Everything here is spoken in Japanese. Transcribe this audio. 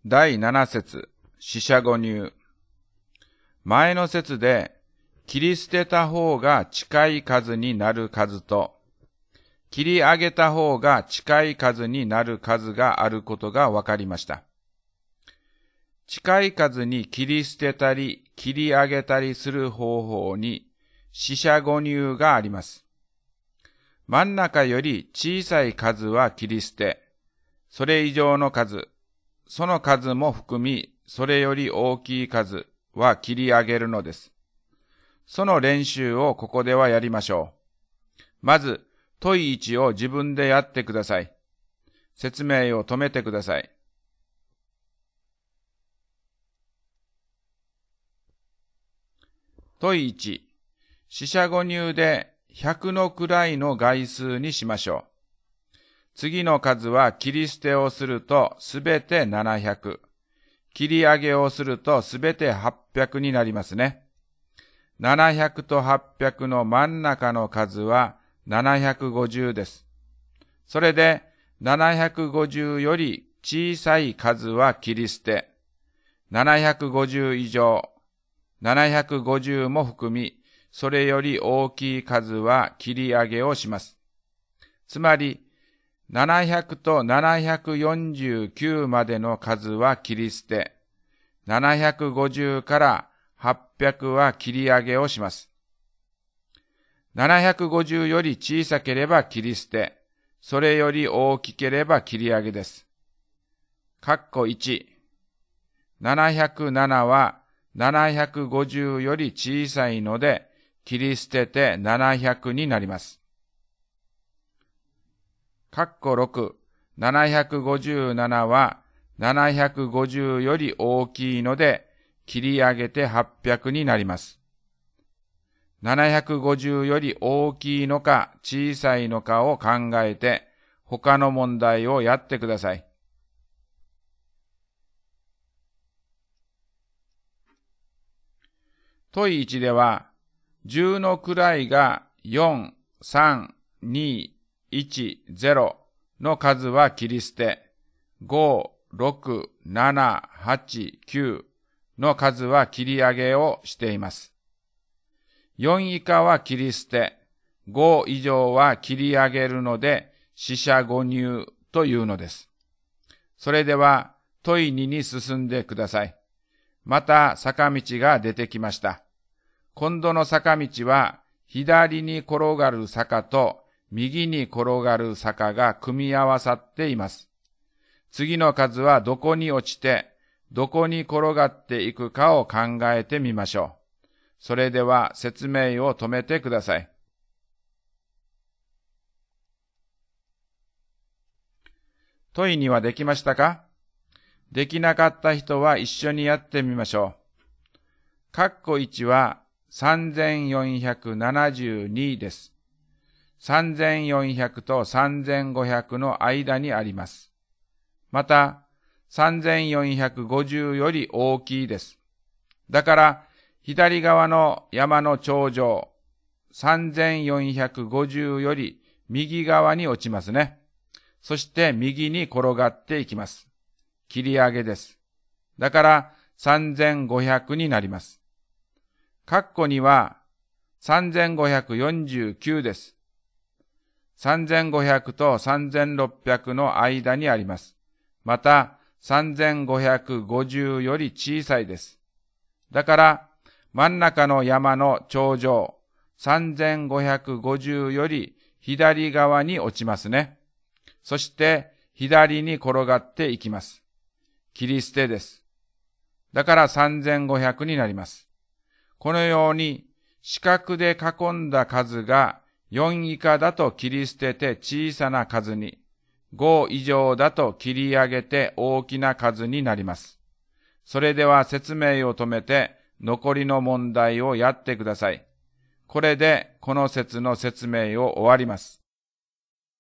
第7節、四捨五入。前の節で、切り捨てた方が近い数になる数と、切り上げた方が近い数になる数があることがわかりました。近い数に切り捨てたり切り上げたりする方法に四捨五入があります。真ん中より小さい数は切り捨て、それ以上の数、その数も含み、それより大きい数は切り上げるのです。その練習をここではやりましょう。まず、問い1を自分でやってください。説明を止めてください。問い1、四捨五入で100の位の概数にしましょう。次の数は切り捨てをするとすべて700。切り上げをするとすべて800になりますね。700と800の真ん中の数は750です。それで750より小さい数は切り捨て、750以上、750も含み、それより大きい数は切り上げをします。つまり、700と749までの数は切り捨て、750から800は切り上げをします。750より小さければ切り捨て、それより大きければ切り上げです。括弧1、707は750より小さいので、切り捨てて700になります。括弧6、757は750より大きいので、切り上げて800になります。750より大きいのか小さいのかを考えて、他の問題をやってください。問い1では、10の位が4、3、2、1、0の数は切り捨て、5、6、7、8、9の数は切り上げをしています。4以下は切り捨て、5以上は切り上げるので、四捨五入というのです。それでは、問い2に進んでください。また坂道が出てきました。今度の坂道は、左に転がる坂と右に転がる坂が組み合わさっています。次の数はどこに落ちて、どこに転がっていくかを考えてみましょう。それでは説明を止めてください。問いにはできましたか？できなかった人は一緒にやってみましょう。括弧1は3472です。3400と3500の間にあります。また、3450より大きいです。だから、左側の山の頂上、3450より右側に落ちますね。そして右に転がっていきます。切り上げです。だから3500になります。括弧2は3549です。3500と3600の間にあります。また3550より小さいです。だから真ん中の山の頂上、3550より左側に落ちますね。そして左に転がっていきます。切り捨てです。だから3500になります。このように四角で囲んだ数が4以下だと切り捨てて小さな数に、5以上だと切り上げて大きな数になります。それでは説明を止めて残りの問題をやってください。これでこの節の説明を終わります。